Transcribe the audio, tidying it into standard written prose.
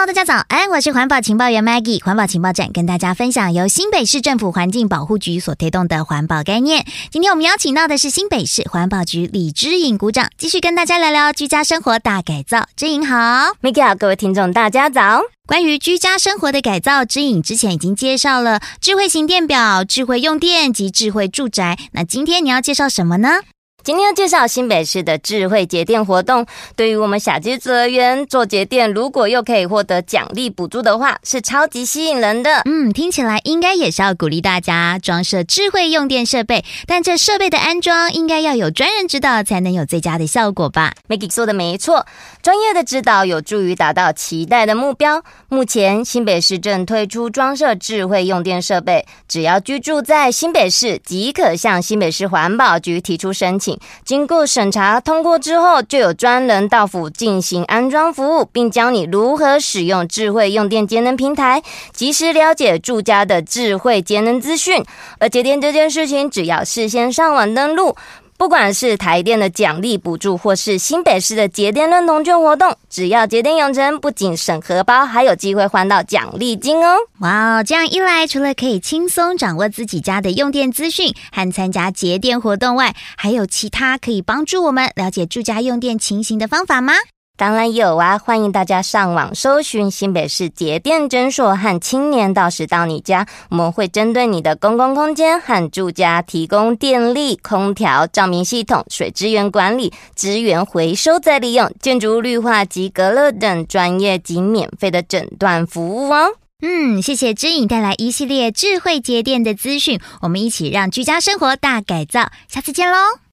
大家早安，我是环保情报员 Maggie。环保情报站跟大家分享由新北市政府环境保护局所推动的环保概念。今天我们邀请到的是新北市环保局李之颖股长，继续跟大家聊聊居家生活大改造。之颖好。 Maggie 好，各位听众大家早。 关于居家生活的改造，之颖之前已经介绍了智慧型电表、智慧用电及智慧住宅，那今天你要介绍什么呢？ 今天要介绍新北市的智慧节电活动。对于我们小资族而言，做节电如果又可以获得奖励补助的话，是超级吸引人的。 听起来应该也是要鼓励大家装设智慧用电设备，但这设备的安装应该要有专人指导，才能有最佳的效果吧。 Maggie 说的没错，专业的指导有助于达到期待的目标。目前新北市正推出装设智慧用电设备，只要居住在新北市即可向新北市环保局提出申请，经过审查通过之后，就有专人到府进行安装服务，并教你如何使用智慧用电节能平台，及时了解住家的智慧节能资讯。而节电这件事情，只要事先上网登录，不管是台电的奖励补助，或是新北市的节电认同券活动，只要节电永成，不仅省荷包，还有机会换到奖励金哦。 哇，这样一来，除了可以轻松掌握自己家的用电资讯和参加节电活动外，还有其他可以帮助我们了解住家用电情形的方法吗？ 当然有啊，欢迎大家上网搜寻新北市节电诊所和青年到时到你家，我们会针对你的公共空间和住家提供电力、空调、照明系统、水资源管理、资源回收再利用、建筑绿化及隔热等专业及免费的诊断服务哦。 谢谢之颖带来一系列智慧节电的资讯，我们一起让居家生活大改造，下次见咯。